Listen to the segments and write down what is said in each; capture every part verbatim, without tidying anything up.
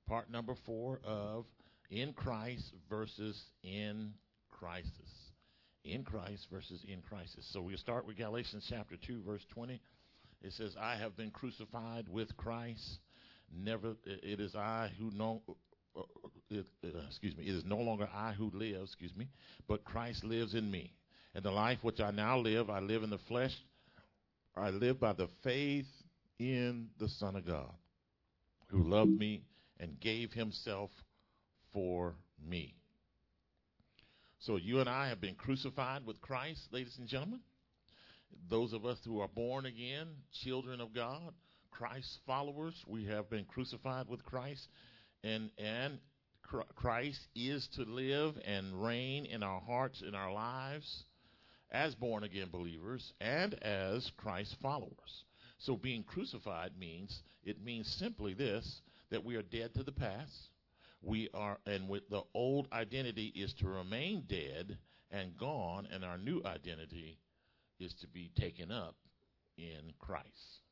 Part number four of in Christ versus in crisis. In Christ versus in crisis. So we'll start with Galatians chapter two, verse twenty. It says, I have been crucified with Christ. Never, it is I who know, uh, it, uh, excuse me, it is no longer I who live, excuse me, but Christ lives in me. And the life which I now live, I live in the flesh. I live by the faith in the Son of God, who loved me and gave himself for me. So you and I have been crucified with Christ, ladies and gentlemen. Those of us who are born again, children of God, Christ's followers, we have been crucified with Christ. And, and Christ is to live and reign in our hearts, in our lives, as born again believers and as Christ's followers. So being crucified means, it means simply this, that we are dead to the past. We are, and with the old identity is to remain dead and gone, and our new identity is to be taken up in Christ.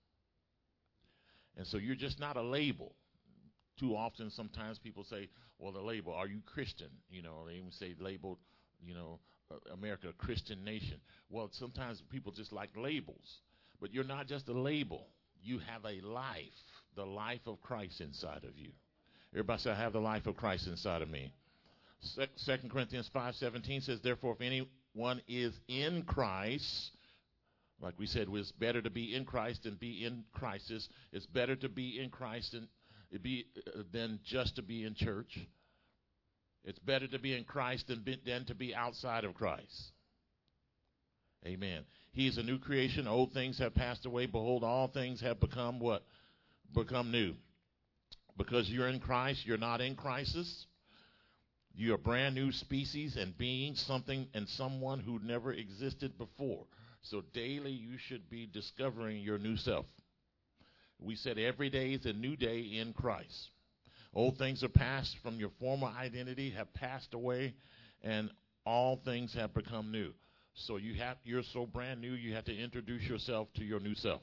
And so you're just not a label. Too often, sometimes people say, well, the label, are you Christian? You know, they even say labeled, you know, uh, America, a Christian nation. Well, sometimes people just like labels. But you're not just a label. You have a life, the life of Christ inside of you. Everybody say, I have the life of Christ inside of me. Second Corinthians five seventeen says, therefore, if anyone is in Christ, like we said, it's better to be in Christ than be in crisis. It's better to be in Christ than, be, uh, than just to be in church. It's better to be in Christ than, be, than to be outside of Christ. Amen. He is a new creation. Old things have passed away. Behold, all things have become what? Become new. Because you're in Christ, you're not in crisis. You're a brand new species and being, something and someone who never existed before. So daily you should be discovering your new self. We said every day is a new day in Christ. Old things are past from your former identity, have passed away, and all things have become new. So you have, you're so brand new, you have to introduce yourself to your new self.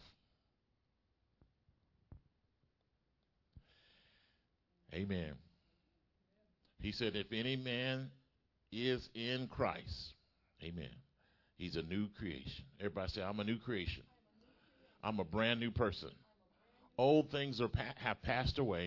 Amen. He said, if any man is in Christ, amen, he's a new creation. Everybody say, I'm a new creation. I'm a brand new person. Old things are pa- have passed away.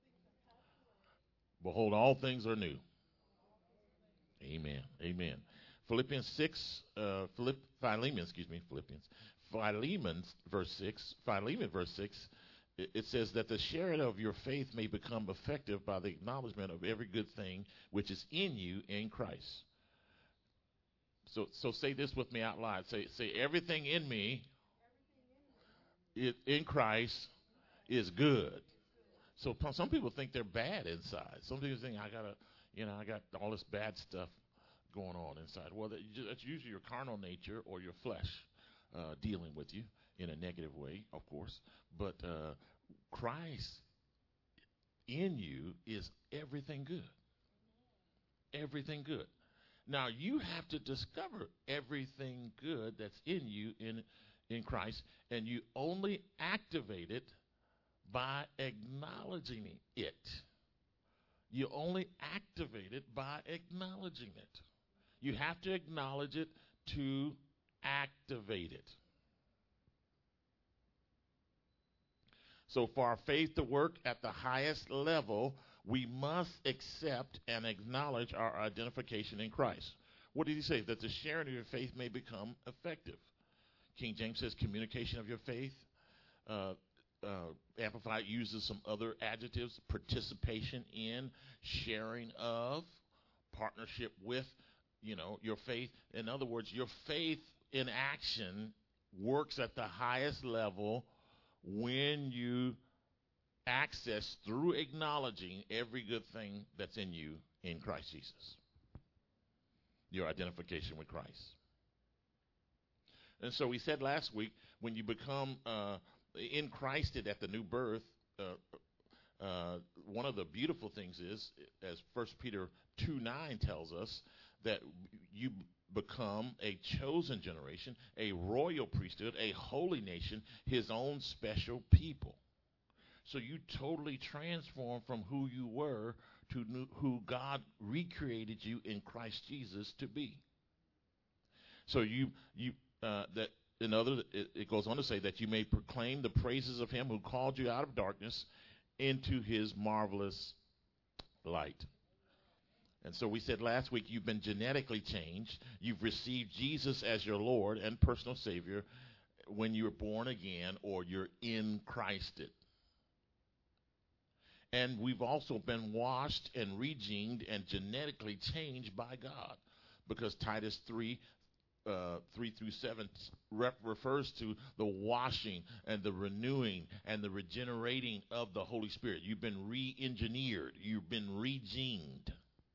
Behold, all things are new. Amen. Amen. Philippians six, uh, Philipp, Philemon, excuse me, Philippians. Philemon, verse six, Philemon, verse six, it, it says that the sharing of your faith may become effective by the acknowledgement of every good thing which is in you in Christ. So, so say this with me out loud. Say, say everything in me, it, in Christ, is good. So some people think they're bad inside. Some people think I gotta, you know, I got all this bad stuff going on inside. Well, that's usually your carnal nature or your flesh uh, dealing with you in a negative way, of course. But uh, Christ in you is everything good. Everything good. Now, you have to discover everything good that's in you in in Christ, and you only activate it by acknowledging it. You only activate it by acknowledging it. You have to acknowledge it to activate it. So for our faith to work at the highest level, we must accept and acknowledge our identification in Christ. What did he say? That the sharing of your faith may become effective. King James says communication of your faith. Uh, uh, Amplified uses some other adjectives: participation in, sharing of, partnership with, you know, your faith. In other words, your faith in action works at the highest level when you access through acknowledging every good thing that's in you in Christ Jesus. Your identification with Christ. And so we said last week, when you become uh, in Christed at the new birth, uh, uh, one of the beautiful things is, as First Peter two nine tells us, that you become a chosen generation, a royal priesthood, a holy nation, his own special people. So you totally transform from who you were to new, who God recreated you in Christ Jesus to be. So you you uh, that in other it, it goes on to say that you may proclaim the praises of him who called you out of darkness into his marvelous light. And so we said last week you've been genetically changed. You've received Jesus as your Lord and personal Savior when you're born again or you're in Christed. And we've also been washed and regened and genetically changed by God, because Titus three, uh, three through seven ref- refers to the washing and the renewing and the regenerating of the Holy Spirit. You've been re-engineered. You've been regened.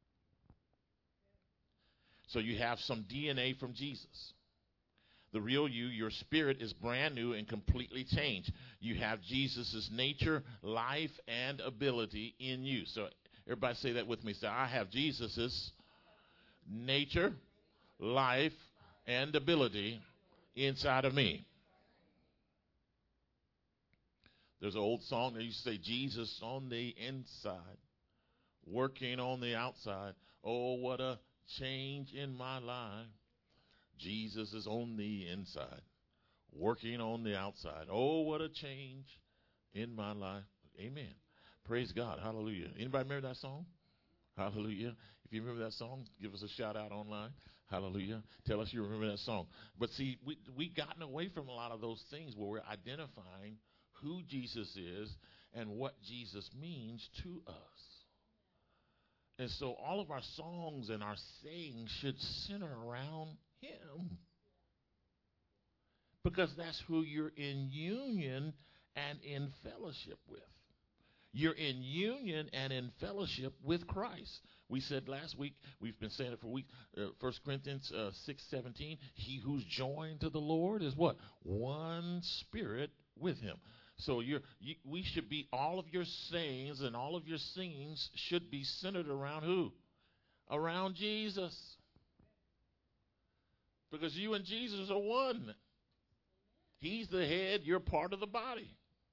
So you have some D N A from Jesus. The real you, your spirit, is brand new and completely changed. You have Jesus' nature, life, and ability in you. So everybody say that with me. Say, I have Jesus' nature, life, and ability inside of me. There's an old song that used to say, Jesus on the inside, working on the outside. Oh, what a change in my life. Jesus is on the inside, working on the outside. Oh, what a change in my life. Amen. Praise God. Hallelujah. Anybody remember that song? Hallelujah. If you remember that song, give us a shout out online. Hallelujah. Tell us you remember that song. But see, we we gotten away from a lot of those things where we're identifying who Jesus is and what Jesus means to us. And so all of our songs and our sayings should center around him, because that's who you're in union and in fellowship with. You're in union and in fellowship with Christ. We said last week, we've been saying it for weeks, uh, First Corinthians uh, six seventeen, he who's joined to the Lord is what? One spirit with him. So you're, you, we should be, all of your sayings and all of your singings should be centered around who? Around Jesus. Because you and Jesus are one. He's the head, you're part of the body.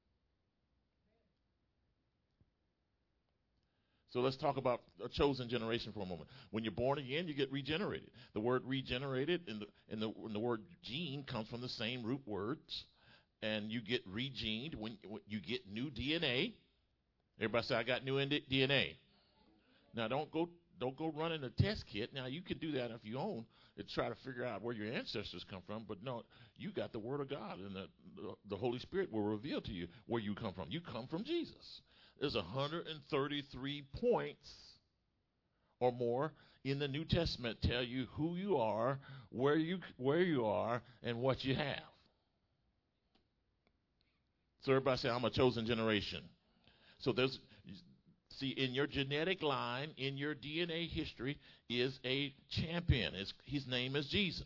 So let's talk about a chosen generation for a moment. When you're born again, you get regenerated. The word regenerated in the, in the, in the word gene comes from the same root words. And you get regened when, when you get new D N A. Everybody say, I got new D N A. Now, don't go don't go running a test kit. Now, you can do that if you own to try to figure out where your ancestors come from. But no, you got the Word of God, and the, the, the Holy Spirit will reveal to you where you come from. You come from Jesus. There's one hundred thirty-three points or more in the New Testament tell you who you are, where you where you are, and what you have. So everybody say, I'm a chosen generation. So there's, see, in your genetic line, in your D N A history, is a champion. It's, his name is Jesus.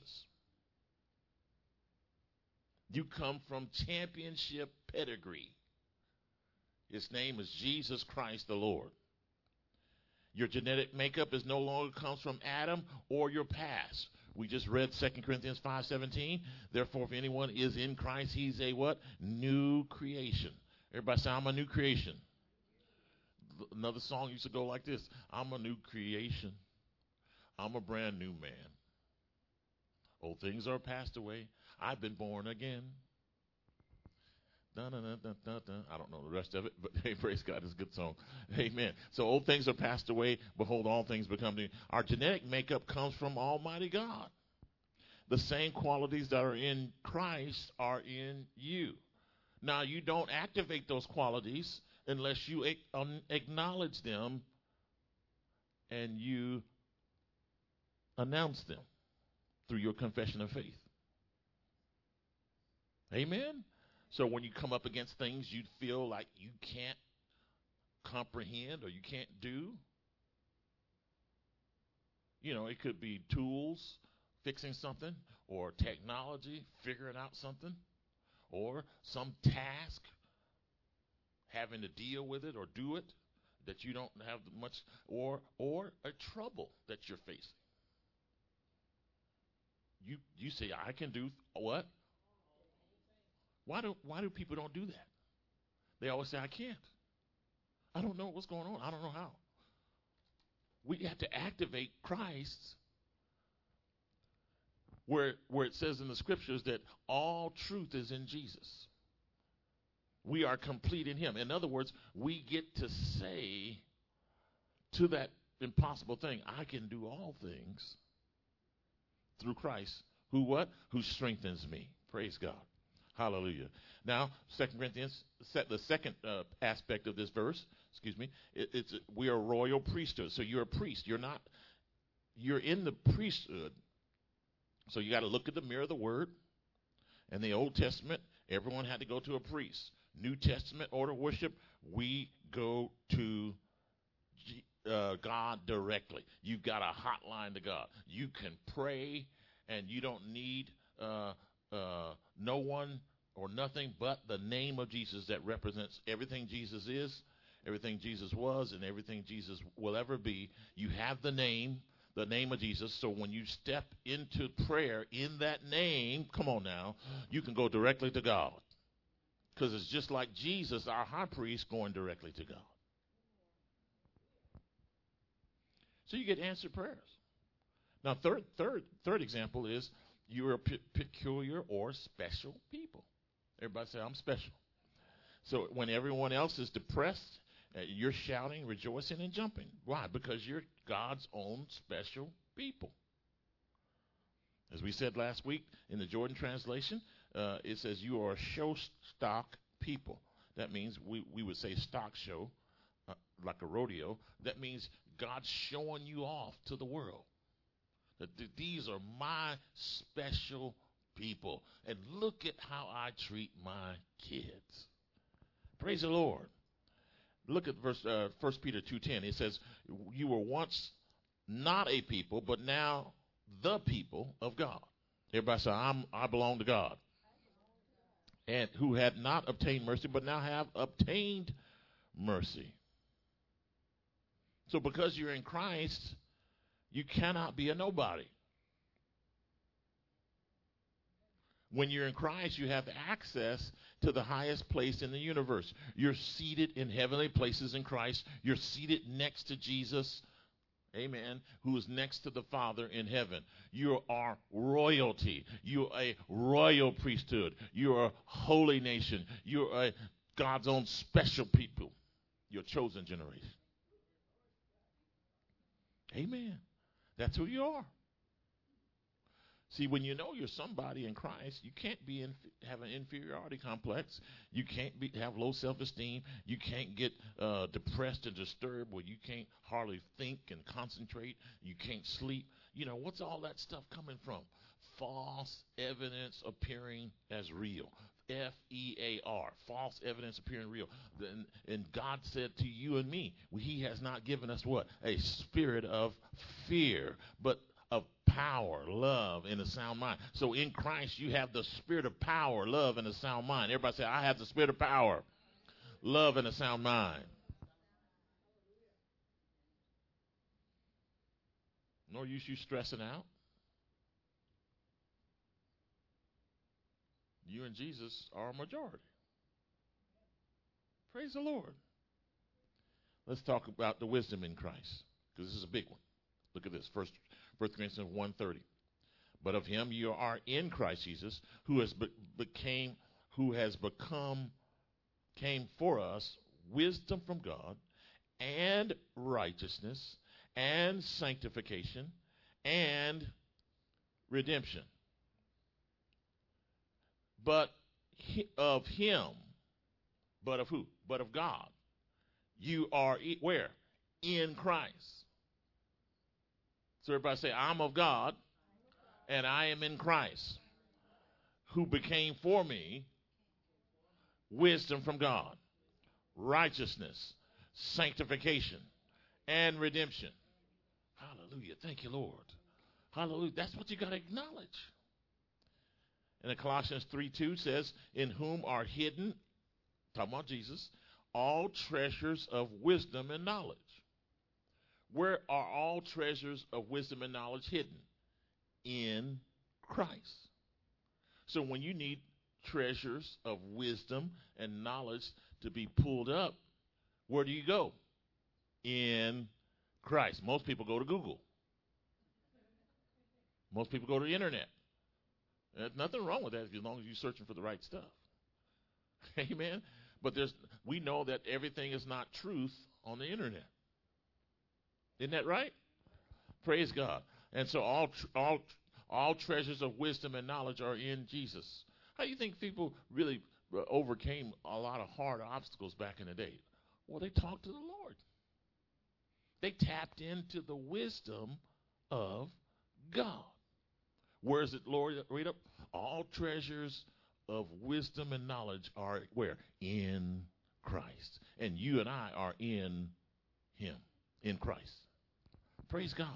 You come from championship pedigree. His name is Jesus Christ the Lord. Your genetic makeup is no longer comes from Adam or your past. We just read Second Corinthians five seventeen. Therefore, if anyone is in Christ, he's a what? New creation. Everybody say, I'm a new creation. Another song used to go like this. I'm a new creation. I'm a brand new man. Old things are passed away. I've been born again. Dun, dun, dun, dun, dun, dun. I don't know the rest of it, but hey, praise God, it's a good song. Amen. So old things are passed away. Behold, all things become new. Our genetic makeup comes from Almighty God. The same qualities that are in Christ are in you. Now, you don't activate those qualities unless you acknowledge them and you announce them through your confession of faith. Amen. So when you come up against things you feel like you can't comprehend or you can't do, you know, it could be tools, fixing something, or technology, figuring out something, or some task, having to deal with it or do it that you don't have much, or or a trouble that you're facing. You you say, I can do what? Why do why do people don't do that? They always say, I can't. I don't know what's going on. I don't know how. We have to activate Christ where, where it says in the scriptures that all truth is in Jesus. We are complete in him. In other words, we get to say to that impossible thing, I can do all things through Christ, who what? Who strengthens me. Praise God. Hallelujah. Now, Second Corinthians, the second uh, aspect of this verse, excuse me, it, it's we are a royal priesthood. So you're a priest. You're not, you're in the priesthood. So you got to look at the mirror of the word. In the Old Testament, everyone had to go to a priest. New Testament order of worship, we go to uh, God directly. You've got a hotline to God. You can pray, and you don't need uh, uh, no one or nothing but the name of Jesus that represents everything Jesus is, everything Jesus was, and everything Jesus will ever be. You have the name, the name of Jesus. So when you step into prayer in that name, come on now, you can go directly to God. Because it's just like Jesus, our high priest, going directly to God. So you get answered prayers. Now, third, third, third example is you're a pe- peculiar or special people. Everybody say, I'm special. So when everyone else is depressed, uh, you're shouting, rejoicing, and jumping. Why? Because you're God's own special people. As we said last week in the Jordan translation, uh, it says you are a show stock people. That means we, we would say stock show, uh, like a rodeo. That means God's showing you off to the world. That th- these are my special people. And look at how I treat my kids. Praise the Lord. Look at verse uh, First Peter two ten. It says, you were once not a people, but now the people of God. Everybody say, I'm, I belong to God. And who had not obtained mercy, but now have obtained mercy. So because you're in Christ, you cannot be a nobody. When you're in Christ, you have access to the highest place in the universe. You're seated in heavenly places in Christ. You're seated next to Jesus. Amen. Who is next to the Father in heaven. You are royalty. You're a royal priesthood. You're a holy nation. You're a God's own special people. Your chosen generation. Amen. That's who you are. See, when you know you're somebody in Christ, you can't be in, have an inferiority complex. You can't be, have low self-esteem. You can't get uh, depressed and disturbed where you can't hardly think and concentrate. You can't sleep. You know, what's all that stuff coming from? False evidence appearing as real. F E A R, false evidence appearing real. And, and God said to you and me, he has not given us what? A spirit of fear, but of power, love, and a sound mind. So in Christ, you have the spirit of power, love, and a sound mind. Everybody say, I have the spirit of power, love, and a sound mind. No use you stressing out. You and Jesus are a majority. Praise the Lord. Let's talk about the wisdom in Christ, because this is a big one. Look at this, First Corinthians one thirty. But of him you are in Christ Jesus, who has be- became, who has become, came for us wisdom from God, and righteousness, and sanctification, and redemption. But he, of him, but of who? But of God. You are e- where? In Christ. So everybody say, I'm of God, and I am in Christ, who became for me wisdom from God, righteousness, sanctification, and redemption. Hallelujah. Thank you, Lord. Hallelujah. That's what you got to acknowledge. And Colossians three two says, in whom are hidden, talking about Jesus, all treasures of wisdom and knowledge. Where are all treasures of wisdom and knowledge hidden? In Christ. So when you need treasures of wisdom and knowledge to be pulled up, where do you go? In Christ. Most people go to Google. Most people go to the internet. There's nothing wrong with that as long as you're searching for the right stuff. Amen. But there's we know that everything is not truth on the internet. Isn't that right? Praise God. And so all all all treasures of wisdom and knowledge are in Jesus. How do you think people really overcame a lot of hard obstacles back in the day? Well, they talked to the Lord. They tapped into the wisdom of God. Where is it, Lord? Read up. All treasures of wisdom and knowledge are where? In Christ. And you and I are in him, in Christ. Praise God.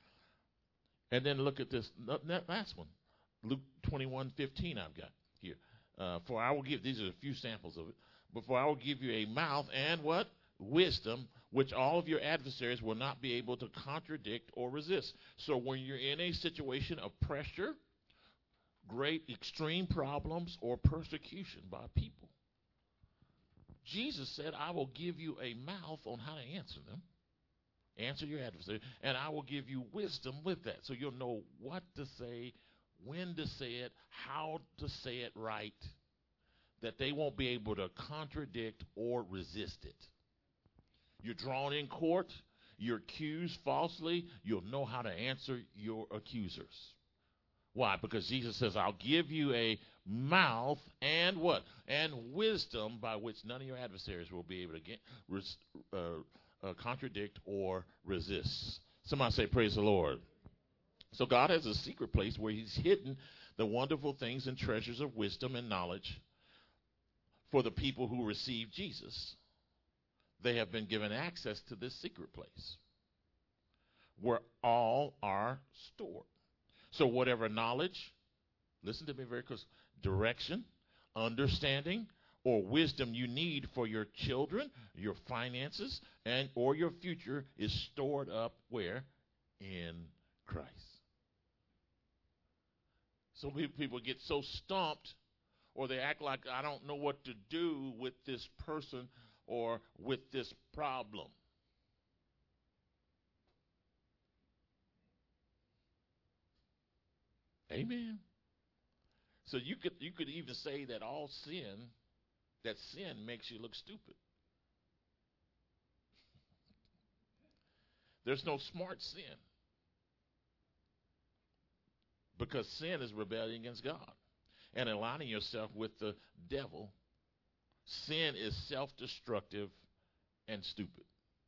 And then look at this that last one. Luke twenty-one fifteen I've got here. Uh, for I will give, these are a few samples of it. But for I will give you a mouth and what? Wisdom, which all of your adversaries will not be able to contradict or resist. So when you're in a situation of pressure, great extreme problems, or persecution by people, Jesus said, I will give you a mouth on how to answer them. Answer your adversary, and I will give you wisdom with that. So you'll know what to say, when to say it, how to say it right, that they won't be able to contradict or resist it. You're drawn in court, you're accused falsely, you'll know how to answer your accusers. Why? Because Jesus says, I'll give you a mouth and what? And wisdom by which none of your adversaries will be able to get, uh, uh, contradict or resist. Somebody say, praise the Lord. So God has a secret place where he's hidden the wonderful things and treasures of wisdom and knowledge for the people who receive Jesus. They have been given access to this secret place where all are stored. So whatever knowledge, listen to me very close, direction, understanding, or wisdom you need for your children, your finances, and or your future is stored up where? In Christ. So people get so stumped, or they act like, I don't know what to do with this person or with this problem. Amen. So you could you could even say that all sin, that sin makes you look stupid. There's no smart sin. Because sin is rebellion against God and aligning yourself with the devil. Sin is self-destructive and stupid.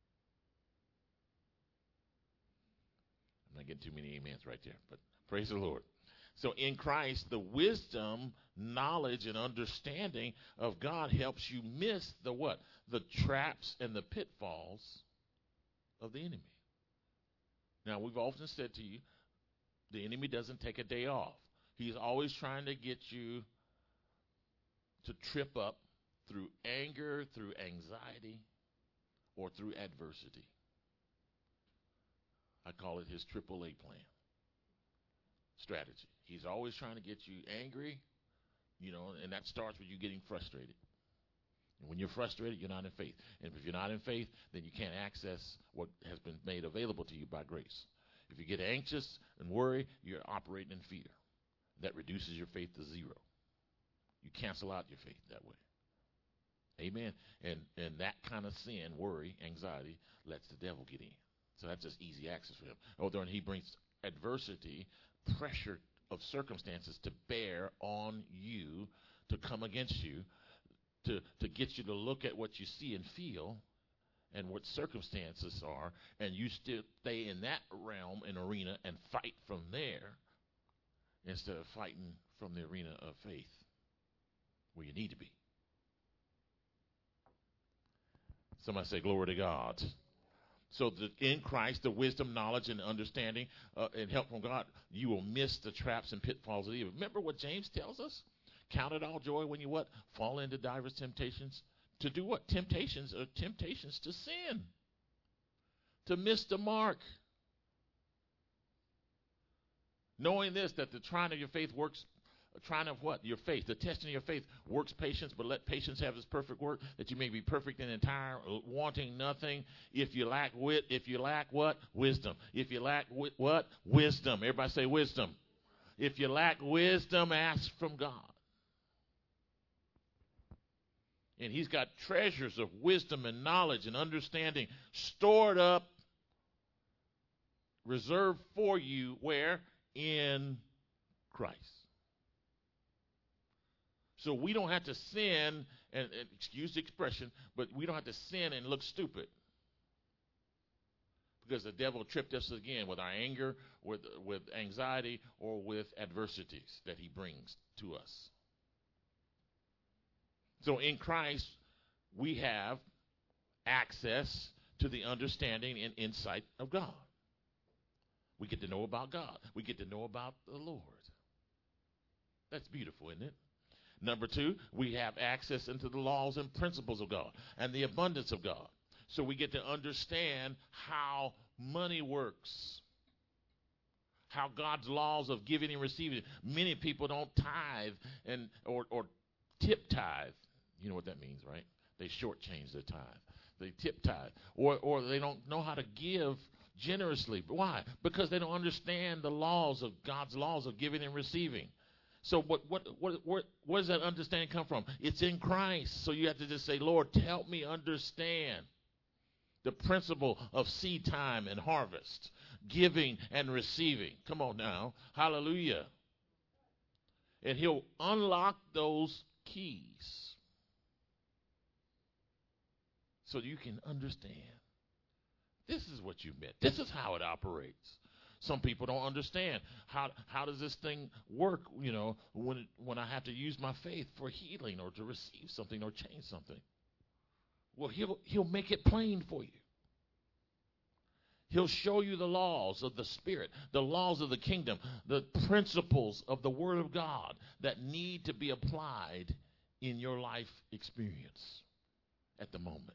I'm not getting too many amens right there, but praise the Lord. So in Christ, the wisdom, knowledge, and understanding of God helps you miss the what? The traps and the pitfalls of the enemy. Now, we've often said to you, the enemy doesn't take a day off. He's always trying to get you to trip up through anger, through anxiety, or through adversity. I call it his triple A plan. Strategy. He's always trying to get you angry, you know, and that starts with you getting frustrated. And when you're frustrated, you're not in faith. And if you're not in faith, then you can't access what has been made available to you by grace. If you get anxious and worry, you're operating in fear. That reduces your faith to zero. You cancel out your faith that way. Amen. And and that kind of sin, worry, anxiety, lets the devil get in. So that's just easy access for him. Although he brings adversity, pressure of circumstances to bear on you, to come against you, to, to get you to look at what you see and feel and what circumstances are, and you still stay in that realm and arena and fight from there instead of fighting from the arena of faith where you need to be. Somebody say, glory to God. So the, in Christ, the wisdom, knowledge, and understanding uh, and help from God, you will miss the traps and pitfalls of evil. Remember what James tells us? Count it all joy when you what? Fall into diverse temptations. To do what? Temptations are temptations to sin. To miss the mark. Knowing this, that the trying of your faith works Trying of what? Your faith. The testing of your faith works patience, but let patience have its perfect work, that you may be perfect and entire, wanting nothing. If you lack wit, if you lack what? Wisdom. If you lack wi- what? Wisdom. Everybody say wisdom. If you lack wisdom, ask from God. And he's got treasures of wisdom and knowledge and understanding stored up, reserved for you, where? In Christ. So we don't have to sin, and, and excuse the expression, but we don't have to sin and look stupid. Because the devil tripped us again with our anger, with, with anxiety, or with adversities that he brings to us. So in Christ, we have access to the understanding and insight of God. We get to know about God. We get to know about the Lord. That's beautiful, isn't it? Number two, we have access into the laws and principles of God and the abundance of God. So we get to understand how money works, how God's laws of giving and receiving. Many people don't tithe and or, or tip tithe. You know what that means, right? They shortchange their tithe. They tip tithe. Or, or they don't know how to give generously. Why? Because they don't understand the laws of God's laws of giving and receiving. So what, what, what, what, where does that understanding come from? It's in Christ. So you have to just say, Lord, help me understand the principle of seed time and harvest, giving and receiving. Come on now. Hallelujah. And he'll unlock those keys so you can understand. This is what you meant. This is how it operates. Some people don't understand how how does this thing work, you know, when it, when I have to use my faith for healing or to receive something or change something. Well, he'll he'll make it plain for you. He'll show you the laws of the Spirit, the laws of the kingdom, the principles of the Word of God that need to be applied in your life experience at the moment.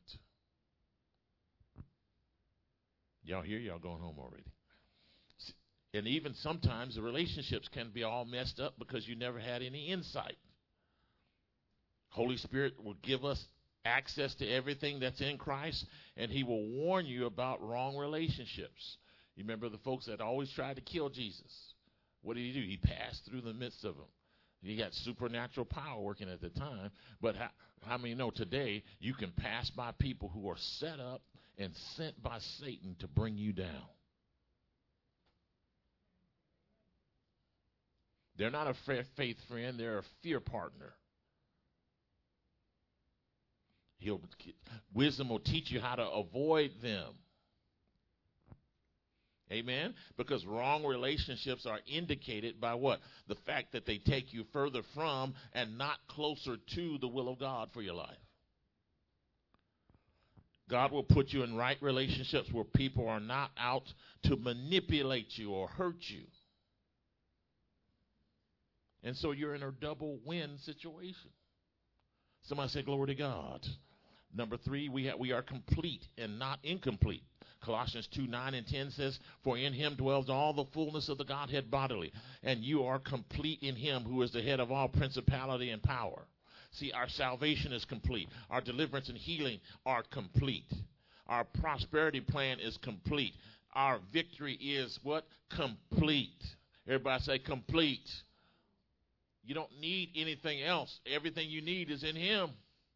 Y'all here? Y'all going home already? And even sometimes the relationships can be all messed up because you never had any insight. Holy Spirit will give us access to everything that's in Christ, and he will warn you about wrong relationships. You remember the folks that always tried to kill Jesus? What did he do? He passed through the midst of them. He had supernatural power working at the time, but how, how many know today you can pass by people who are set up and sent by Satan to bring you down? They're not a faith friend. They're a fear partner. He'll, wisdom will teach you how to avoid them. Amen? Because wrong relationships are indicated by what? The fact that they take you further from and not closer to the will of God for your life. God will put you in right relationships where people are not out to manipulate you or hurt you. And so you're in a double win situation. Somebody say, glory to God. Number three, we, ha- we are complete and not incomplete. Colossians two, nine and ten says, for in him dwells all the fullness of the Godhead bodily, and you are complete in him who is the head of all principality and power. See, our salvation is complete. Our deliverance and healing are complete. Our prosperity plan is complete. Our victory is what? Complete. Everybody say complete. You don't need anything else. Everything you need is in him.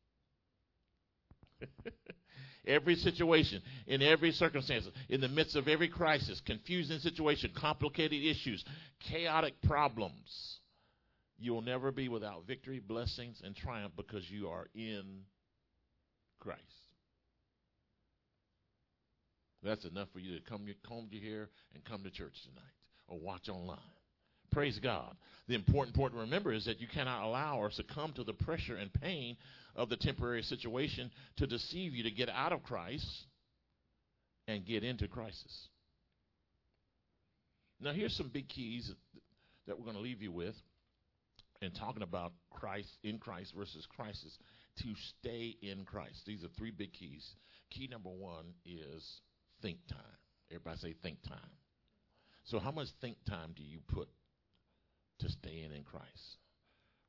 Every situation, in every circumstance, in the midst of every crisis, confusing situation, complicated issues, chaotic problems, you will never be without victory, blessings, and triumph because you are in Christ. That's enough for you to come home to here and come to church tonight or watch online. Praise God. The important point to remember is that you cannot allow or succumb to the pressure and pain of the temporary situation to deceive you to get out of Christ and get into crisis. Now, here's some big keys that we're going to leave you with in talking about Christ, in Christ versus crisis, to stay in Christ. These are three big keys. Key number one is think time. Everybody say think time. So how much think time do you put to staying in Christ?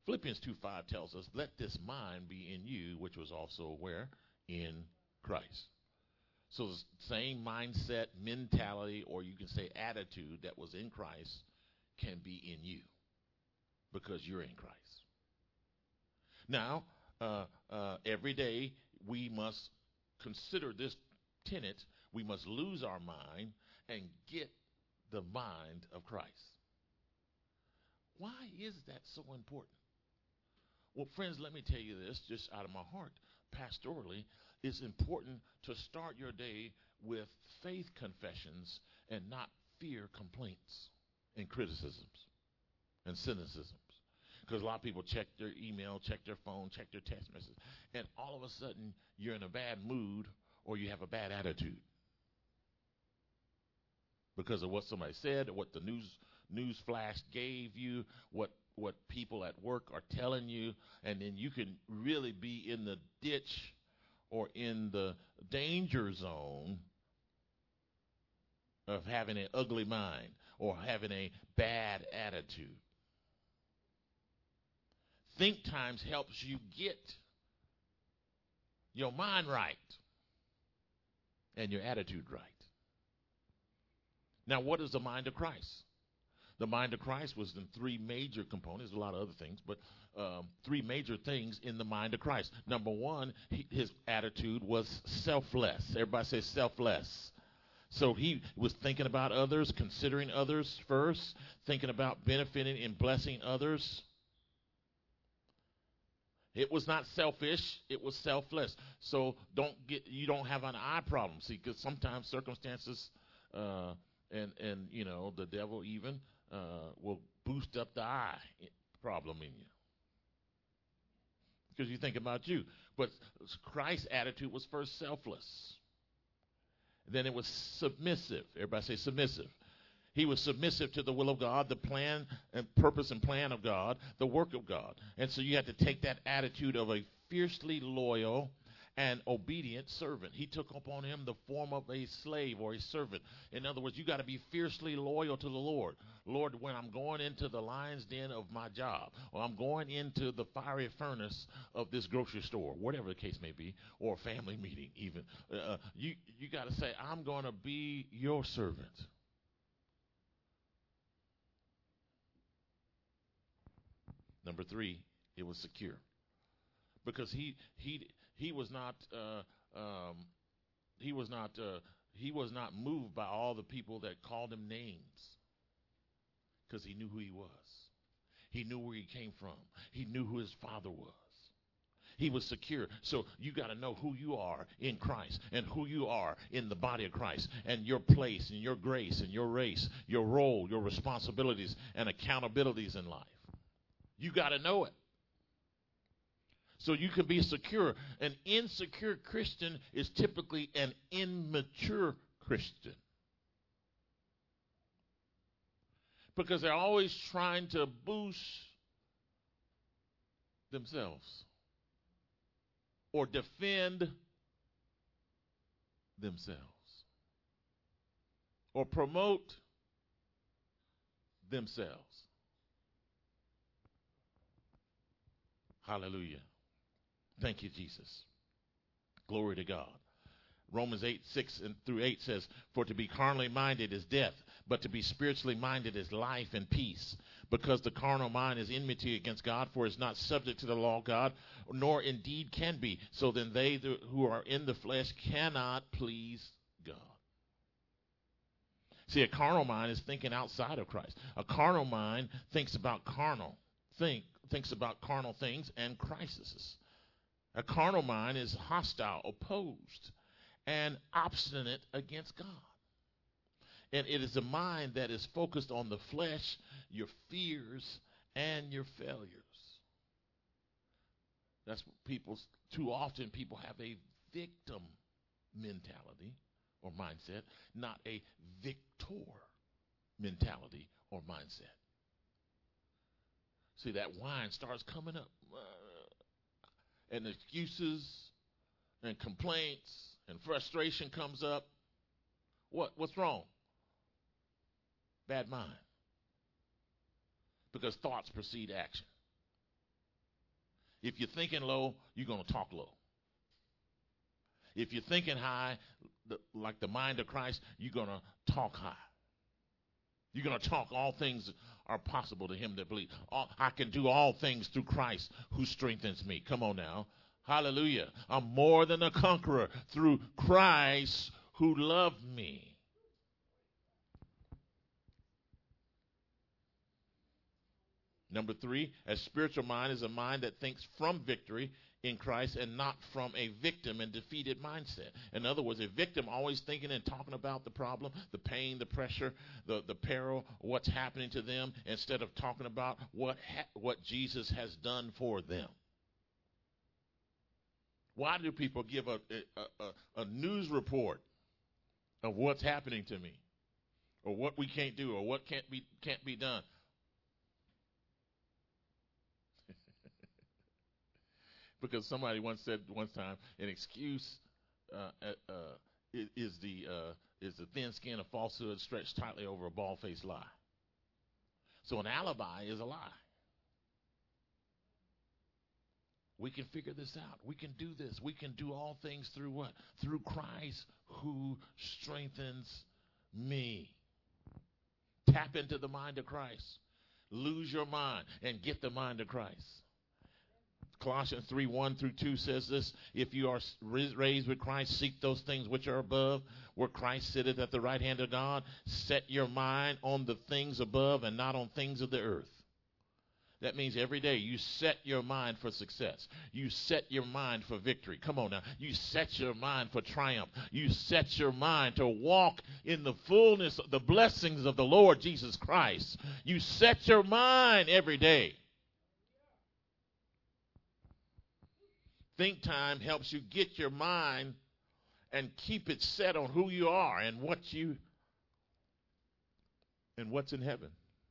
Philippians two five tells us, let this mind be in you, which was also where? In Christ. So the same mindset, mentality, or you can say attitude that was in Christ can be in you because you're in Christ. Now, uh, uh, every day we must consider this tenet. We must lose our mind and get the mind of Christ. Why is that so important? Well, friends, let me tell you this just out of my heart. Pastorally, it's important to start your day with faith confessions and not fear complaints and criticisms and cynicisms. Because a lot of people check their email, check their phone, check their text message, and all of a sudden you're in a bad mood or you have a bad attitude because of what somebody said or what the news news flash gave you, what what people at work are telling you, and then you can really be in the ditch or in the danger zone of having an ugly mind or having a bad attitude. Think times helps you get your mind right and your attitude right. Now, what is the mind of Christ? The mind of Christ was in three major components, a lot of other things, but um, three major things in the mind of Christ. Number one, he, his attitude was selfless. Everybody say selfless. So he was thinking about others, considering others first, thinking about benefiting and blessing others. It was not selfish, it was selfless. So don't get you don't have an eye problem. See, because sometimes circumstances uh, and and you know the devil even uh, will boost up the eye problem in you because you think about you. But Christ's attitude was first selfless. Then it was submissive. Everybody say submissive. He was submissive to the will of God, the plan and purpose and plan of God, the work of God. And so you had to take that attitude of a fiercely loyal and obedient servant. He took upon him the form of a slave or a servant. In other words, you got to be fiercely loyal to the Lord. Lord, when I'm going into the lion's den of my job, or I'm going into the fiery furnace of this grocery store, whatever the case may be, or a family meeting even, uh, you, you got to say, I'm going to be your servant. Number three, it was secure, because he he he was not uh, um, he was not uh, he was not moved by all the people that called him names, because he knew who he was. He knew where he came from. He knew who his father was. He was secure. So you got to know who you are in Christ and who you are in the body of Christ and your place and your grace and your race, your role, your responsibilities and accountabilities in life. You got to know it. So you can be secure. An insecure Christian is typically an immature Christian, because they're always trying to boost themselves or defend themselves or promote themselves. Hallelujah. Thank you, Jesus. Glory to God. Romans eight, six and through eight says, for to be carnally minded is death, but to be spiritually minded is life and peace. Because the carnal mind is enmity against God, for it is not subject to the law of God, nor indeed can be. So then they who are in the flesh cannot please God. See, a carnal mind is thinking outside of Christ. A carnal mind thinks about carnal think thinks about carnal things and crises. A carnal mind is hostile, opposed, and obstinate against God. And it is a mind that is focused on the flesh, your fears, and your failures. That's what people, too often people have a victim mentality or mindset, not a victor mentality or mindset. See, that wine starts coming up, uh, and excuses and complaints and frustration comes up. What? What's wrong? Bad mind. Because thoughts precede action. If you're thinking low, you're going to talk low. If you're thinking high, the, like the mind of Christ, you're going to talk high. You're going to talk all things are possible to him that believe. All, I can do all things through Christ who strengthens me. Come on now. Hallelujah. I'm more than a conqueror through Christ who loved me. Number three, a spiritual mind is a mind that thinks from victory in Christ and not from a victim and defeated mindset. In other words, a victim always thinking and talking about the problem, the pain, the pressure, the, the peril, what's happening to them, instead of talking about what ha- what Jesus has done for them. Why do people give a, a, a, a news report of what's happening to me, or what we can't do, or what can't be can't be done? Because somebody once said one time, an excuse uh, uh, is the uh, is the thin skin of falsehood stretched tightly over a bald-faced lie. So an alibi is a lie. We can figure this out. We can do this. We can do all things through what? Through Christ who strengthens me. Tap into the mind of Christ. Lose your mind and get the mind of Christ. Colossians three, one through two says this: if you are raised with Christ, seek those things which are above, where Christ sitteth at the right hand of God. Set your mind on the things above and not on things of the earth. That means every day you set your mind for success. You set your mind for victory. Come on now. You set your mind for triumph. You set your mind to walk in the fullness of the blessings of the Lord Jesus Christ. You set your mind every day. Think time helps you get your mind and keep it set on who you are and what you and what's in heaven.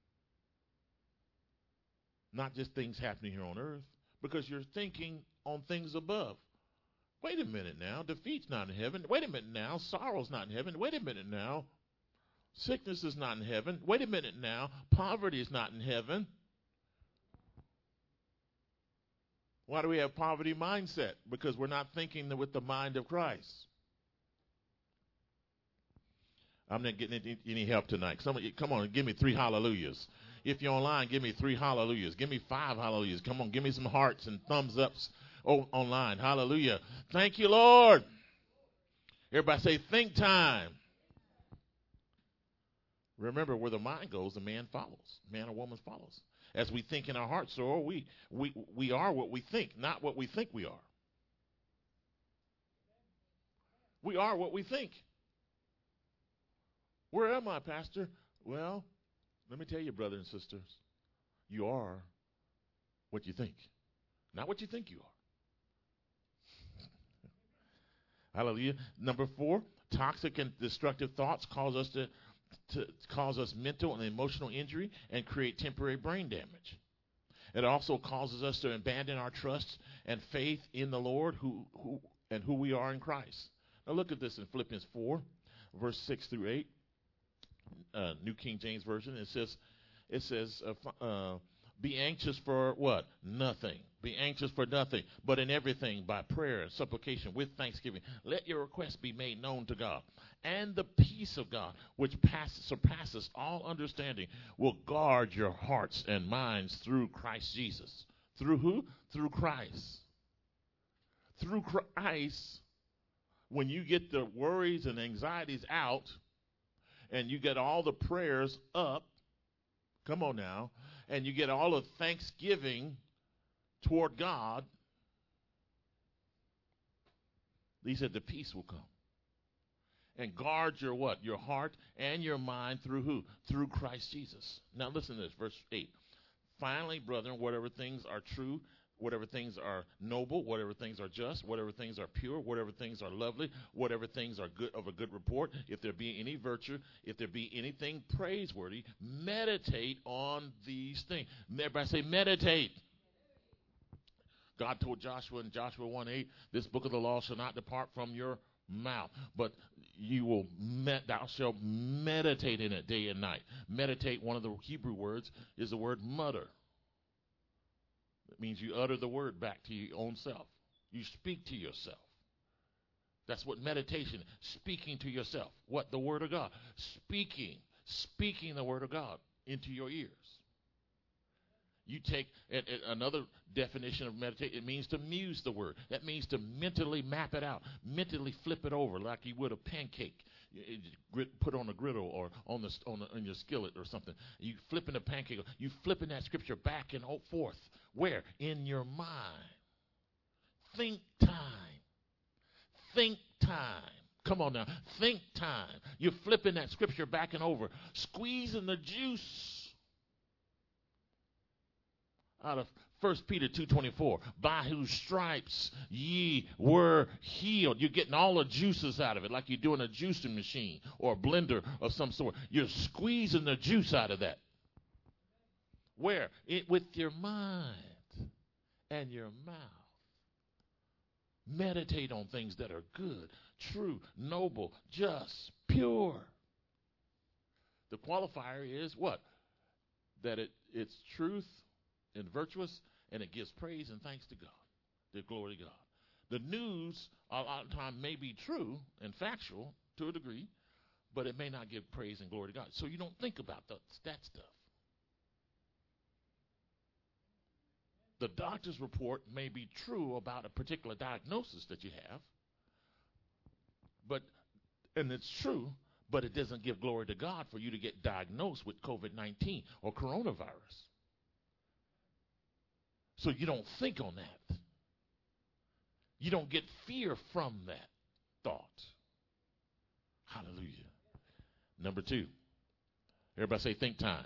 Not just things happening here on earth, because you're thinking on things above. Wait a minute now, defeat's not in heaven. Wait a minute now, sorrow's not in heaven. Wait a minute now, sickness is not in heaven. Wait a minute now, poverty is not in heaven. Why do we have poverty mindset? Because we're not thinking with the mind of Christ. I'm not getting any, any help tonight. Somebody, come on, give me three hallelujahs. If you're online, give me three hallelujahs. Give me five hallelujahs. Come on, give me some hearts and thumbs ups oh, online. Hallelujah. Thank you, Lord. Everybody say, think time. Remember, where the mind goes, the man follows. Man or woman follows. As we think in our hearts, so are we. We we are what we think, not what we think we are. We are what we think. Where am I, Pastor? Well, let me tell you, brothers and sisters, you are what you think, not what you think you are. Hallelujah. Number four, toxic and destructive thoughts cause us to to cause us mental and emotional injury and create temporary brain damage. It also causes us to abandon our trust and faith in the Lord who, who and who we are in Christ. Now look at this in Philippians four, verse six through eight, uh, New King James Version. It says, it says, uh, uh, be anxious for what? Nothing. Be anxious for nothing, but in everything by prayer and supplication with thanksgiving. Let your requests be made known to God. And the peace of God, which passes, surpasses all understanding, will guard your hearts and minds through Christ Jesus. Through who? Through Christ. Through Christ, when you get the worries and anxieties out, and you get all the prayers up, come on now, and you get all the thanksgiving toward God, he said the peace will come. And guard your what? Your heart and your mind through who? Through Christ Jesus. Now listen to this, verse eight. Finally, brethren, whatever things are true, whatever things are noble, whatever things are just, whatever things are pure, whatever things are lovely, whatever things are good of a good report, if there be any virtue, if there be anything praiseworthy, meditate on these things. Everybody say meditate. God told Joshua in Joshua one eight, this book of the law shall not depart from your mouth, but you will met, thou shalt meditate in it day and night. Meditate, one of the Hebrew words is the word mutter. It means you utter the word back to your own self. You speak to yourself. That's what meditation is. Speaking to yourself. What? The word of God. Speaking. Speaking the word of God into your ears. You take a, a, another definition of meditation. It means to muse the word. That means to mentally map it out. Mentally flip it over like you would a pancake. You, you put on a griddle or on the on, the, on your skillet or something. You flipping a pancake. You flipping that scripture back and forth. Where? In your mind. Think time. Think time. Come on now. Think time. You're flipping that scripture back and over. Squeezing the juice out of First Peter two twenty-four. By whose stripes ye were healed. You're getting all the juices out of it like you're doing a juicing machine or a blender of some sort. You're squeezing the juice out of that. Where? It, with your mind and your mouth. Meditate on things that are good, true, noble, just, pure. The qualifier is what? That it, it's truth and virtuous, and it gives praise and thanks to God. The glory to God. The news a lot of time may be true and factual to a degree, but it may not give praise and glory to God. So you don't think about the, that stuff. The doctor's report may be true about a particular diagnosis that you have, but and it's true, but it doesn't give glory to God for you to get diagnosed with COVID nineteen or coronavirus. So you don't think on that. You don't get fear from that thought. Hallelujah. Number two. Everybody say think time.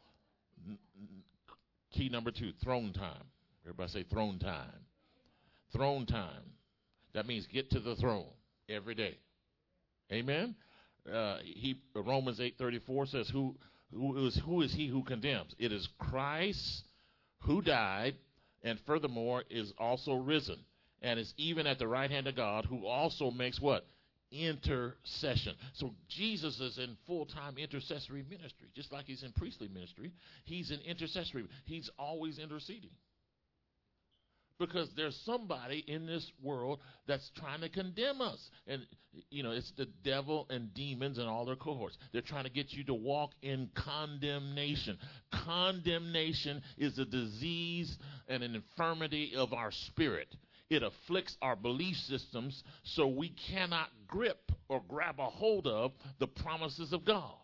Key number two, throne time. Everybody say throne time. Throne time. That means get to the throne every day. Amen? Uh, he, Romans eight thirty-four says, who, who, is, who is he who condemns? It is Christ who died and furthermore is also risen and is even at the right hand of God, who also makes what? Intercession. So Jesus is in full-time intercessory ministry. Just like he's in priestly ministry, he's in intercessory. He's always interceding. Because there's somebody in this world that's trying to condemn us. And, you know, it's the devil and demons and all their cohorts. They're trying to get you to walk in condemnation. Condemnation is a disease and an infirmity of our spirit. It afflicts our belief systems so we cannot grip or grab a hold of the promises of God.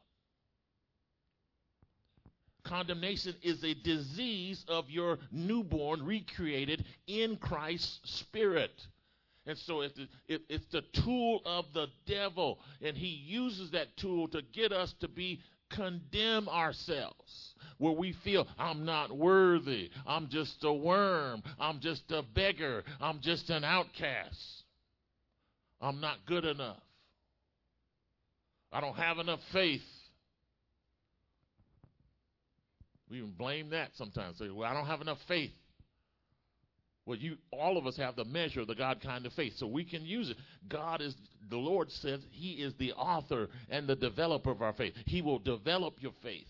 Condemnation is a disease of your newborn, recreated in Christ's spirit. And so it's, it, it's the tool of the devil, and he uses that tool to get us to be condemn ourselves, where we feel I'm not worthy, I'm just a worm, I'm just a beggar, I'm just an outcast, I'm not good enough, I don't have enough faith. We even blame that sometimes. Say, well, I don't have enough faith. Well, you, all of us have the measure of the God kind of faith, so we can use it. God is, the Lord says, he is the author and the developer of our faith. He will develop your faith,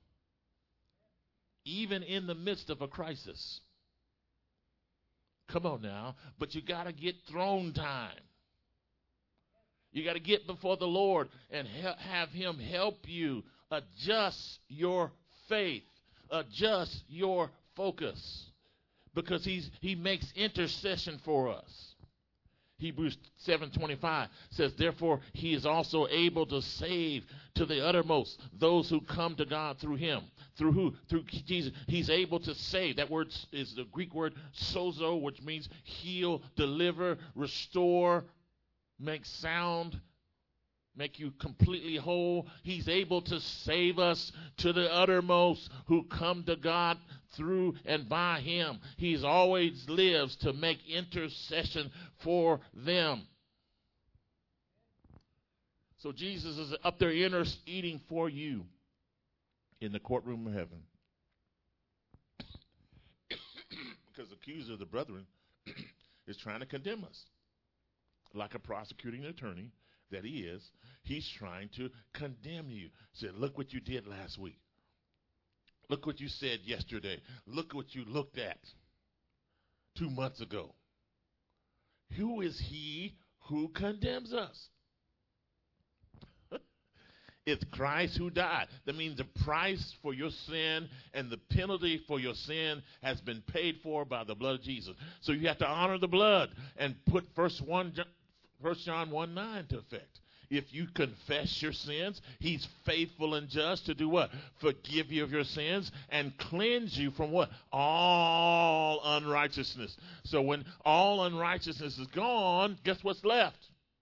even in the midst of a crisis. Come on now. But you got to get throne time. You got to get before the Lord and he- have him help you adjust your faith. Adjust your focus, because he's he makes intercession for us. Hebrews seven twenty-five says, therefore he is also able to save to the uttermost those who come to God through him. Through who? Through Jesus. He's able to save. That word is the Greek word sozo, which means heal, deliver, restore, make sound, make you completely whole. He's able to save us to the uttermost who come to God through and by him. He's always lives to make intercession for them. So Jesus is up there interceding for you in the courtroom of heaven. Because the accuser of the brethren is trying to condemn us. Like a prosecuting attorney that he is, he's trying to condemn you. Say, look what you did last week. Look what you said yesterday. Look what you looked at. two months ago. Who is he who condemns us? It's Christ who died. That means the price for your sin and the penalty for your sin has been paid for by the blood of Jesus. So you have to honor the blood and put First John one nine to effect. If you confess your sins, he's faithful and just to do what? Forgive you of your sins and cleanse you from what? All unrighteousness. So when all unrighteousness is gone, guess what's left?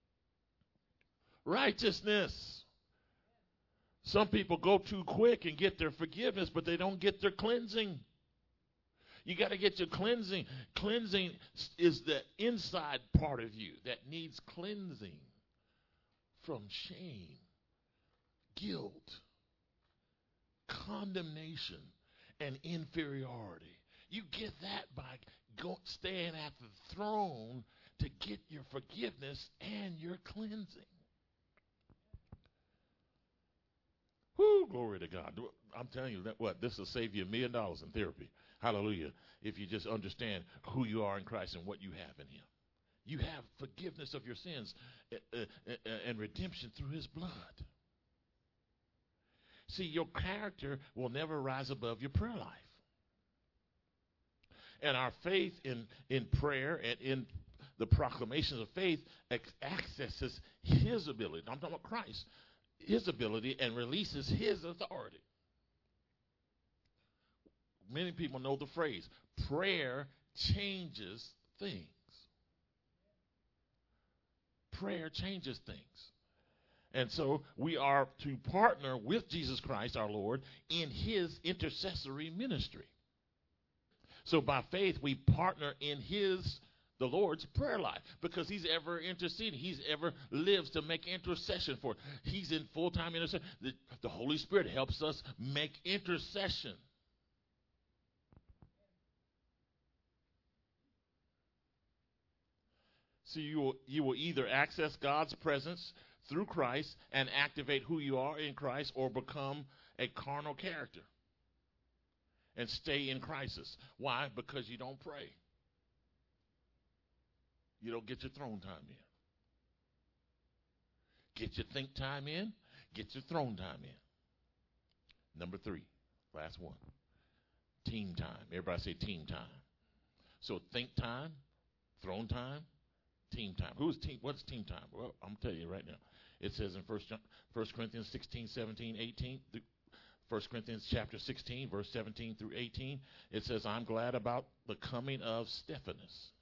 Righteousness. Some people go too quick and get their forgiveness, but they don't get their cleansing. You got to get your cleansing. Cleansing is the inside part of you that needs cleansing from shame, guilt, condemnation, and inferiority. You get that by go, staying at the throne to get your forgiveness and your cleansing. Woo, glory to God. I'm telling you that what this will save you a million dollars in therapy. Hallelujah. If you just understand who you are in Christ and what you have in him. You have forgiveness of your sins uh, uh, uh, and redemption through his blood. See, your character will never rise above your prayer life. And our faith in, in prayer and in the proclamations of faith ex- accesses his ability. I'm talking about Christ. His ability and releases his authority. Many people know the phrase, prayer changes things. Prayer changes things. And so we are to partner with Jesus Christ, our Lord, in his intercessory ministry. So by faith, we partner in his, the Lord's prayer life, because he's ever interceding. He's ever lives to make intercession for it. He's in full-time intercession. The, the Holy Spirit helps us make intercession. So you will, you will either access God's presence through Christ and activate who you are in Christ, or become a carnal character and stay in crisis. Why? Because you don't pray. You don't get your throne time in. Get your think time in. Get your throne time in. Number three, last one. Team time. Everybody say team time. So think time, throne time, team time. Who's team? What's team time? Well, I'm telling you right now. It says in First Corinthians sixteen, seventeen, eighteen. First Corinthians chapter sixteen, verse seventeen through eighteen. It says, I'm glad about the coming of Stephanas,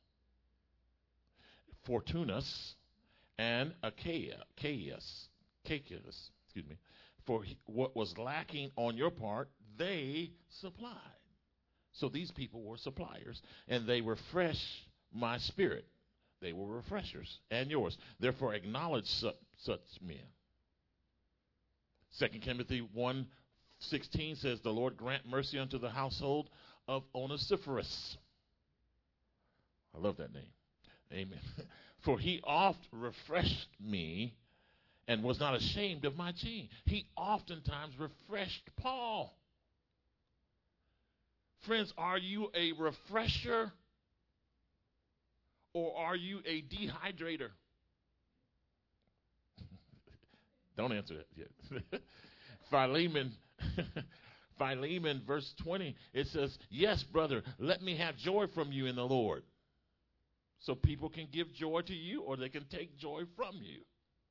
Fortunus, and Achaia, Achaeus, Achaeus, excuse me. For he, what was lacking on your part, they supplied. So these people were suppliers, and they refresh my spirit. They were refreshers, and yours. Therefore, acknowledge such, such men. Second Timothy one sixteen says, the Lord grant mercy unto the household of Onesiphorus. I love that name. Amen. For he oft refreshed me and was not ashamed of my chain. He oftentimes refreshed Paul. Friends, are you a refresher or are you a dehydrator? Don't answer that yet. Philemon, Philemon, verse twenty, it says, yes, brother, let me have joy from you in the Lord. So people can give joy to you, or they can take joy from you.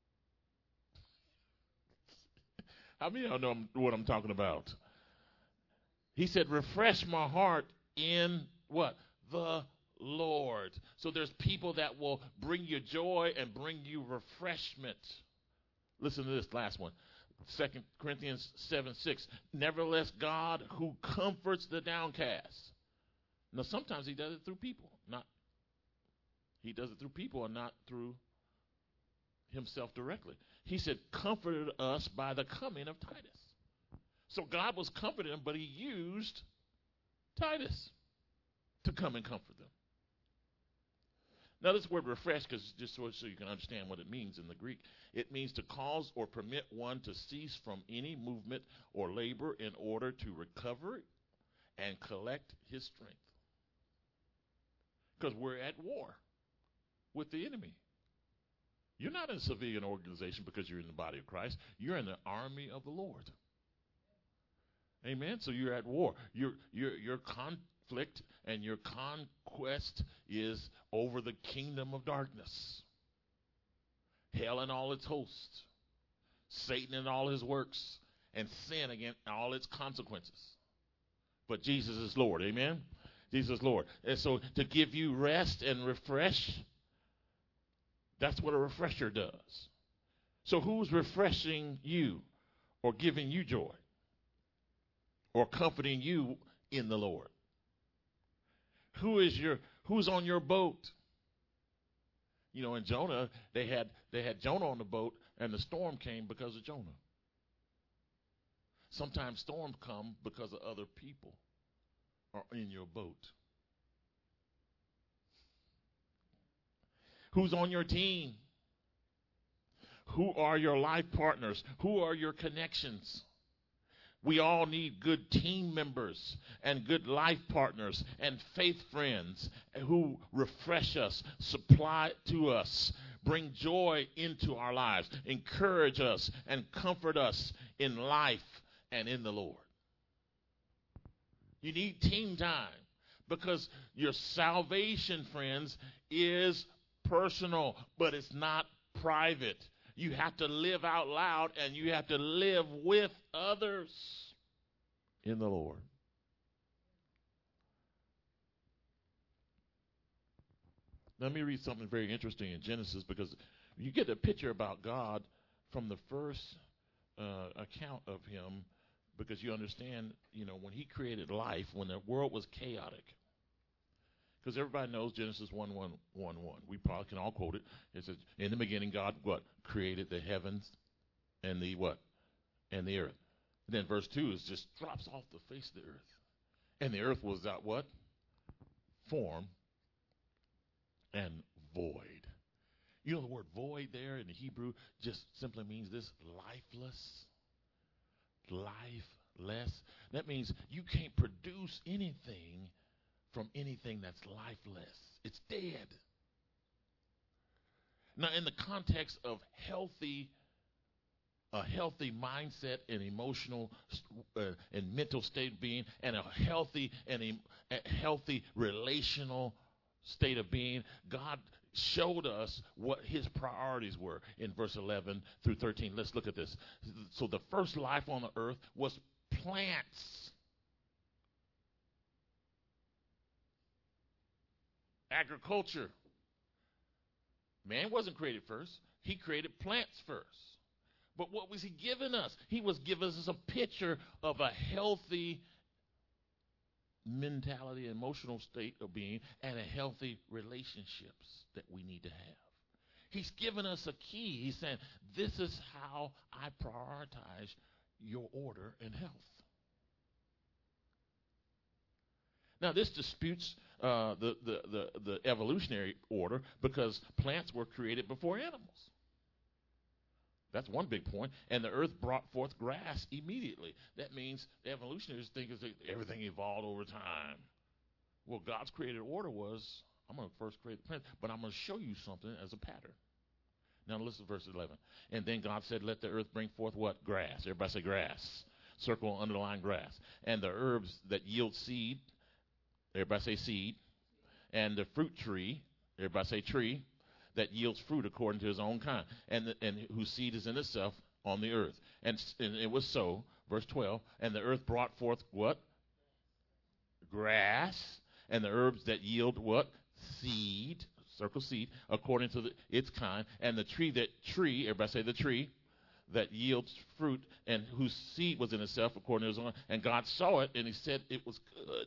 How many of y'all know what I'm talking about? He said, refresh my heart in what? The Lord. So there's people that will bring you joy and bring you refreshment. Listen to this last one. Second Corinthians seven six. Nevertheless, God who comforts the downcast. Now, sometimes he does it through people. Not He does it through people and not through himself directly. He said, comforted us by the coming of Titus. So God was comforting them, but he used Titus to come and comfort them. Now, this word refresh, because just so, so you can understand what it means in the Greek, it means to cause or permit one to cease from any movement or labor in order to recover and collect his strength. because we're at war with the enemy. You're not in a civilian organization because you're in the body of Christ. You're in the army of the Lord. Amen. So you're at war. Your your your conflict and your conquest is over the kingdom of darkness. Hell and all its hosts, Satan and all his works, and sin again all its consequences. But Jesus is Lord. Amen. Jesus is Lord. And so to give you rest and refresh, that's what a refresher does. So who's refreshing you or giving you joy or comforting you in the Lord? Who is your who's on your boat? You know, in Jonah, they had they had Jonah on the boat, and the storm came because of Jonah. Sometimes storms come because of other people are in your boat. Who's on your team? Who are your life partners? Who are your connections? We all need good team members and good life partners and faith friends who refresh us, supply to us, bring joy into our lives, encourage us, and comfort us in life and in the Lord. You need team time because your salvation, friends, is personal, but it's not private. You have to live out loud, and you have to live with others in the Lord. Let me read something very interesting in Genesis, because you get a picture about God from the first uh, account of him, because you understand, you know, when he created life, when the world was chaotic. Because everybody knows Genesis one, one, one, one. We probably can all quote it. It says, in the beginning, God, what? Created the heavens and the what? And the earth. And then verse two is just drops off the face of the earth. And the earth was that what? Form and void. You know the word void there in the Hebrew just simply means this: lifeless, lifeless. That means you can't produce anything from anything that's lifeless. It's dead. Now, in the context of healthy, a healthy mindset and emotional uh, and mental state of being, and a healthy and a, a healthy relational state of being, God showed us what his priorities were in verse eleven through thirteen. Let's look at this. So the first life on the earth was plants. Agriculture. Man wasn't created first. He created plants first. But what was he giving us? He was giving us a picture of a healthy mentality, emotional state of being, and a healthy relationships that we need to have. He's given us a key. He's saying, this is how I prioritize your order and health. Now, this disputes uh, the, the, the, the evolutionary order, because plants were created before animals. That's one big point. And the earth brought forth grass immediately. That means the evolutionists think that everything evolved over time. Well, God's created order was, I'm going to first create the plants, but I'm going to show you something as a pattern. Now listen to verse eleven. And then God said, let the earth bring forth what? Grass. Everybody say grass. Circle, underline grass. And the herbs that yield seed. Everybody say seed. And the fruit tree. Everybody say tree. That yields fruit according to his own kind, and the, and whose seed is in itself on the earth. And, and it was so, verse twelve, and the earth brought forth what? Grass, and the herbs that yield what? Seed, circle seed, according to the, its kind, and the tree that tree, everybody say the tree, that yields fruit, and whose seed was in itself according to his own. And God saw it, and he said it was good.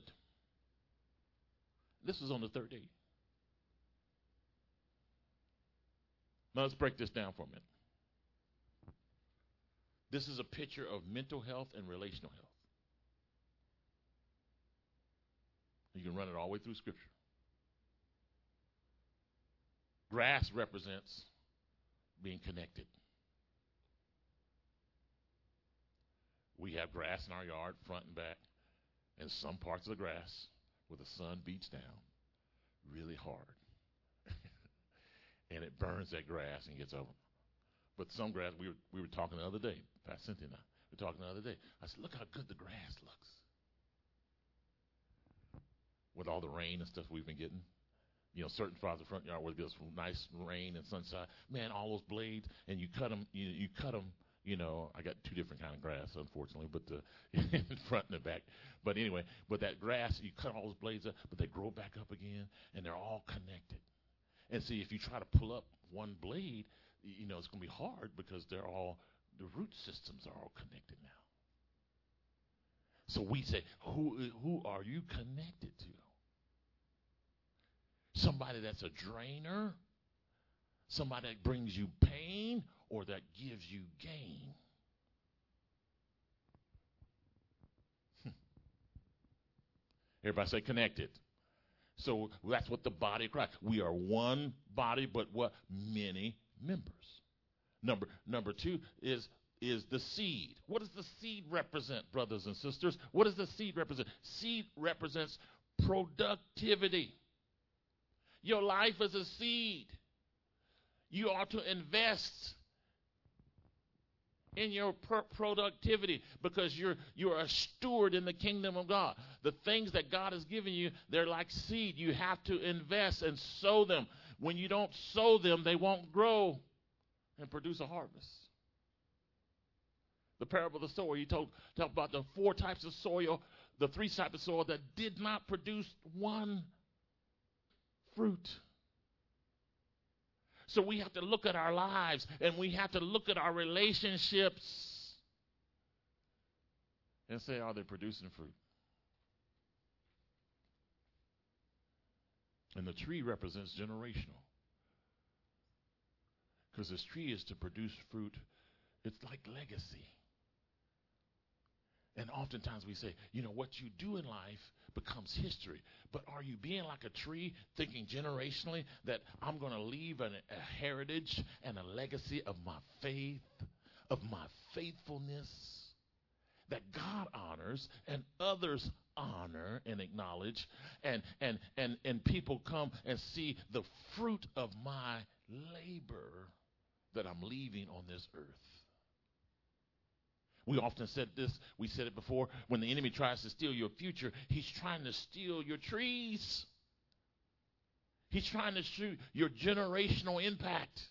This was on the third day. Now let's break this down for a minute. This is a picture of mental health and relational health. You can run it all the way through Scripture. Grass represents being connected. We have grass in our yard, front and back, and some parts of the grass where the sun beats down really hard. And it burns that grass and gets over. But some grass, we were, we were talking the other day, Pastor Cynthia and I, we were talking the other day. I said, look how good the grass looks. With all the rain and stuff we've been getting. You know, certain parts of the front yard where there's nice rain and sunshine. Man, all those blades, and you cut them, you, you cut them, you know, I got two different kind of grass, unfortunately, but the in front and the back. But anyway, but that grass, you cut all those blades up, but they grow back up again, and they're all connected. And see, if you try to pull up one blade, you know, it's going to be hard because they're all, the root systems are all connected now. So we say, who who are you connected to? Somebody that's a drainer, somebody that brings you pain, or that gives you gain. Everybody say connected. So that's what the body of Christ. We are one body, but what? Many members. Number number two is is the seed. What does the seed represent, brothers and sisters? What does the seed represent? Seed represents productivity. Your life is a seed. You are to invest in your per- productivity because you're you're a steward in the kingdom of God. The things that God has given you, they're like seed. You have to invest and sow them. When you don't sow them, they won't grow and produce a harvest. The parable of the sower, he told talked about the four types of soil, the three types of soil that did not produce one fruit. So we have to look at our lives and we have to look at our relationships and say, are they producing fruit? And the tree represents generational. Because this tree is to produce fruit. It's like legacy. And oftentimes we say, you know, what you do in life becomes history. But are you being like a tree, thinking generationally that I'm going to leave an, a heritage and a legacy of my faith, of my faithfulness, that God honors and others honor and acknowledge, and, and, and, and people come and see the fruit of my labor that I'm leaving on this earth. We often said this, we said it before, when the enemy tries to steal your future, he's trying to steal your trees. He's trying to shoot your generational impact.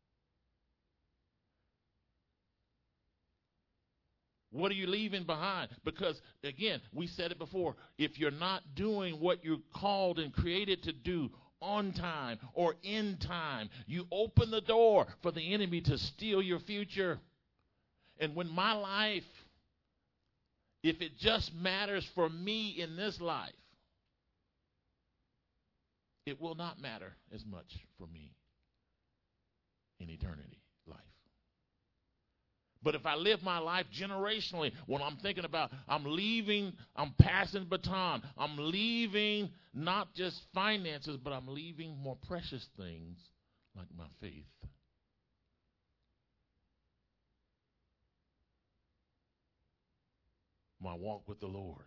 What are you leaving behind? Because, again, we said it before, if you're not doing what you're called and created to do on time or in time, you open the door for the enemy to steal your future. And when my life, if it just matters for me in this life, it will not matter as much for me in eternity life. But if I live my life generationally, when I'm thinking about, I'm leaving, I'm passing baton, I'm leaving not just finances, but I'm leaving more precious things like my faith. My walk with the Lord.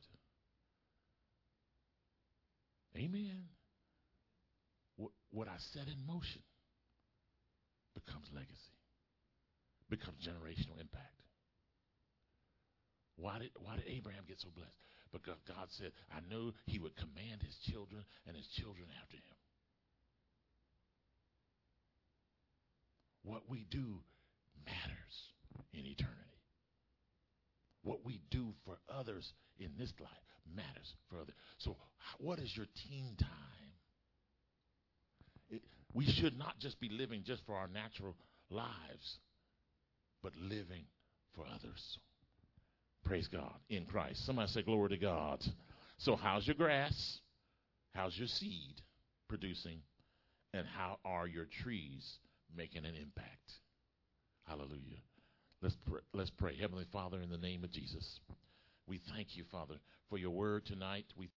Amen. What, what I set in motion becomes legacy, becomes generational impact. Why did, why did Abraham get so blessed? Because God said, I knew he would command his children and his children after him. What we do matters in eternity. What we do for others in this life matters for others. So what is your teen time? It, we should not just be living just for our natural lives, but living for others. Praise God in Christ. Somebody say glory to God. So how's your grass? How's your seed producing? And how are your trees making an impact? Hallelujah. Let's pray. Let's pray. Heavenly Father, in the name of Jesus, we thank you, Father, for your word tonight. We